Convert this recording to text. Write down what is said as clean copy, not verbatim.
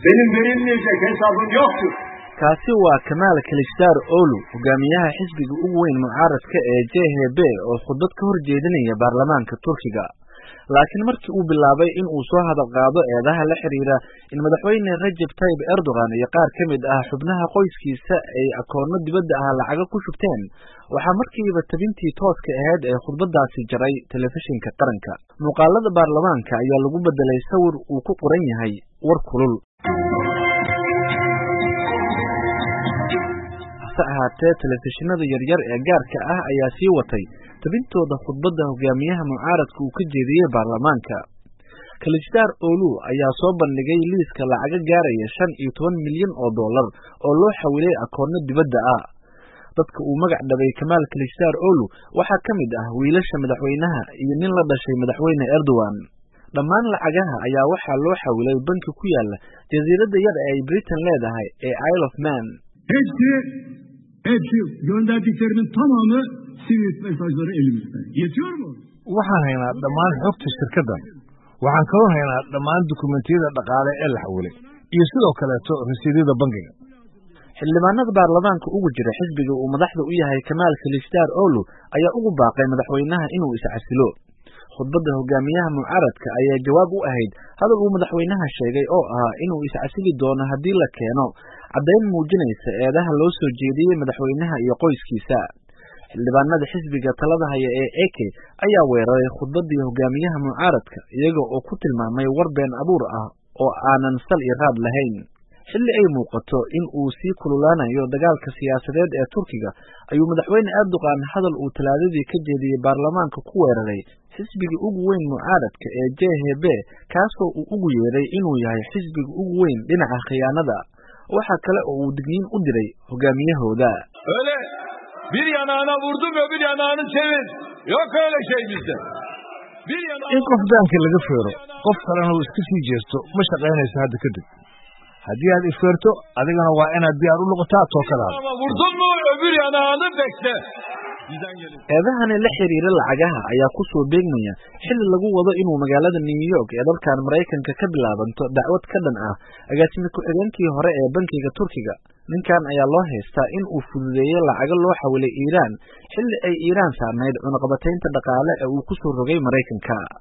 Benim verilmeyecek hesabım yoktur. kaasi waa Kamaal Kılıçdaroğlu hogaamiyaha xisbiga ugu weyn mucaaradka ee JHP oo khudbad ka horjeedinaya baarlamaanka Turkiga laakiin markii uu bilaabay in uu soo hadal qaado eedaha la xiriira in madaxweyne Recep Tayyip Erdogan iyo qaar ka mid ah xubnaha qoyskiisa ay akoonno dibadda ah lacag ku shubteen waxaa markiiba tabintii tooska ahayd ee khudbadaasi jaray telefishinka qaranka muuqaalada baarlamaanka ayaa lagu bedelay sawir uu ku qoran yahay war kulul ahaatee telefishinada yaryar ee gaarka ah ayaa sii watay tabintooda khudbadda hogaamiyaha mucaaradka uu ka jeediyay baarlamaanka Kılıçdaroğlu ayaa soo bandhigay liiska lacag gaaraya 15 milyan oo dollar oo loo xawilay akoonno dibadda ah dadka uu magac dhabay Kamaal Kılıçdaroğlu waxaa ka mid ah wiilasha madaxweynaha iyo nin la dhashay madaxweyne Erdogan dhammaan lacagaha ayaa waxaa loo xawilay banki ku yaala jasiiradda yar ee Britain leedahay ee Isle of Man Hepsi gönderdiklerinin tamamı Swift mesajları elimizde. Yetiyor mu? Waxaan haynaa dhammaan xogta shirkaddan. Waxaan kaloo haynaa dhammaan dukumentiyada dhaqaale ee la xawilay iyo sidoo kaleeto rasiidada bangiga. Xildhibaanada baarlamaanka ugu jira xisbiga uu madaxda u yahay Kamaal Kılıçdaroğlu ayaa ugu baaqay madaxweynaha inuu is-casilo. khudbadda hogaamiyaha mucaaradka ayaa jawaab u ahayd hadal uu madaxweynaha sheegay oo ah inuu is-casili doono haddii la keeno caddayn muujinaysa eedaha loo soo jeediyey madaxweynaha iyo qoyskiisa xildhibaanada xisbiga talada haya ee AK ayaa weeraray khudbaddii hogaamiyaha mucaaradka iyaga oo ku tilmaamay war been abuur ah oo aanan sal iyo raad lahayn xilli ay muuqato in uu sii kululaanayo dagaalka siyaasadeed ee Turkiga ayuu madaxweyne Erdogan hadal uu talaadadii ka jeediyay baarlamaanka ku weeraray xisbiga ugu weyn mucaaradka ee JHP kaasoo uu ugu yeeray inuu yahay xisbiga ugu weyn dhinaca khiyaanada waxa kale oo uu digniin u diray hogaamiyahooda öyle bir yanağına vurdum öbür yanağını çevir yok öyle şey bizde in qof daanka laga feero qof kalena uu iska sii jeesto ma shaqaynayso hadda kadib haddii aad ifeerto adigana waa inaad diyaar u noqotaa tookadaada vurdun mu öbür yanağını bekle eedahani la xiriira lacagaha ayaa ku soo beegmaya xilli lagu wado inuu magaalada New York ee dalkan Mareykanka ka bilaabanto dacwad ka dhan ah agaasime ku-xigeenkii hore ee bankiga Turkiga ninkan ayaa loo haystaa in uu fududeeyay lacago loo xawilay Iiraan xilli ay Iiraan saarnayd cunaqabataynta dhaqaale ee uu ku soo rogay Mareykanka